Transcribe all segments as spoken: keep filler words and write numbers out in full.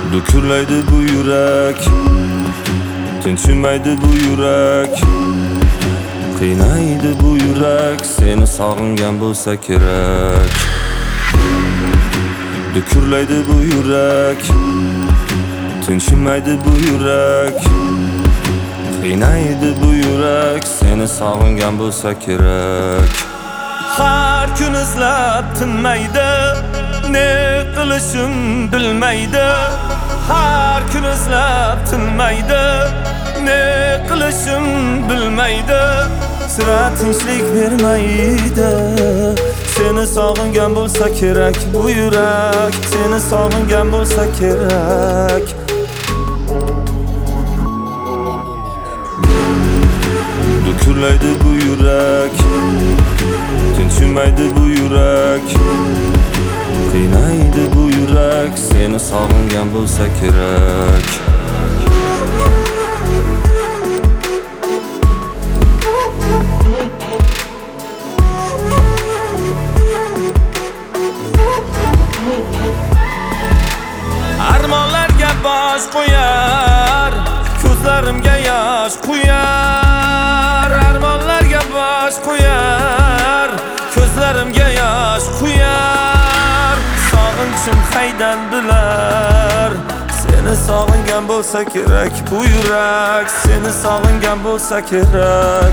Dukurlaydi bu yurak, tinchimaydi bu yurak, qiynaydi bu yurak, seni sog'ingan bo'lsa kerak. Dukurlaydi bu yurak, tinchimaydi bu yurak, qiynaydi bu yurak, seni sog'ingan bo'lsa kerak. Har kun izlab tinmaydi, ne qilishim bilmaydi. Har kun izlab tinmaydi, ne qilishim bilmaydi. Sira tinchlik bermaydi. Seni sog'ingan bo'lsa kerak bu yurak, seni sog'ingan bo'lsa kerak. Dukurlaydi bu yurak, tinchimaydi bu yurak, qiynaydi bu yurak, seni sog'ingan bo'lsa kerak. Armonlarga bosh qo'yar, ko'zlarimga yosh quyar. Armonlarga bosh qo'yar, ko'zlarimga yosh quyar. Sog'inchim qaydan bilar, seni sog'ingan bo'lsa kerak bu yurak, seni sog'ingan bo'lsa kerak.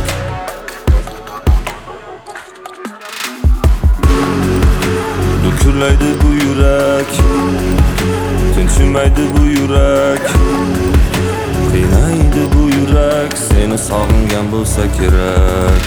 Dukurlaydi bu yurak, tinchimaydi bu yurak, qiynaydi bu yurak, seni sog'ingan bo'lsa kerak.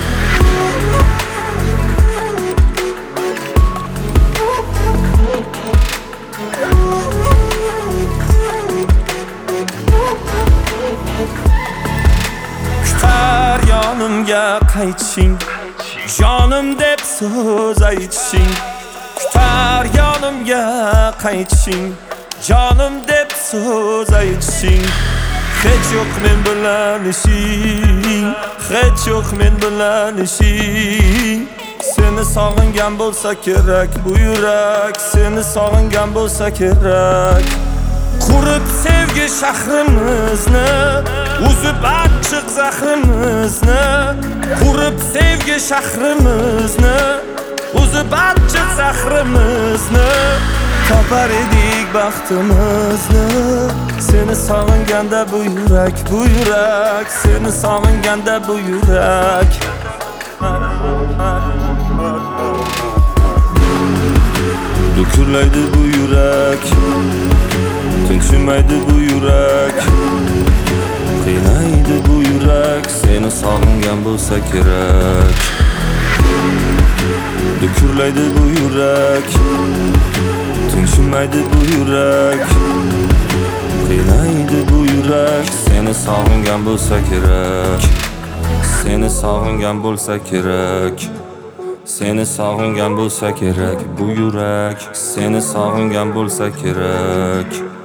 Kutar yonimga qaytishing, jonim deb so'z aytishing. Kutar yonimga qaytishing, jonim deb so'z aytishing. Hech yo'q men bilan ishing, hech yo'q men bilan ishing. Seni sog'ingan bo'lsa kerak bu yurak, seni sog'ingan bo'lsa kerak. Qurib sevgi shahrimizni, uzib achchiq zahrimizni. Qurib sevgi shahrimizni, uzib achchiq zahrimizni. Topar edik baxtimizni. Seni sog'inganda bu yurak, bu yurak, seni sog'inganda bu yurak. Dukurlaydi bu yurak, tinchimaydi bu yurak, qiynaydi bu yurak, seni sog'ingan bo'lsa kerak. Dukurlaydi bu yurak, tinchimaydi bu yurak, qiynaydi bu yurak, seni sog'ingan bo'lsa kerak. Seni sog'ingan bo'lsa kerak, seni sog'ingan bo'lsa kerak bu yurak, seni sog'ingan bo'lsa kerak.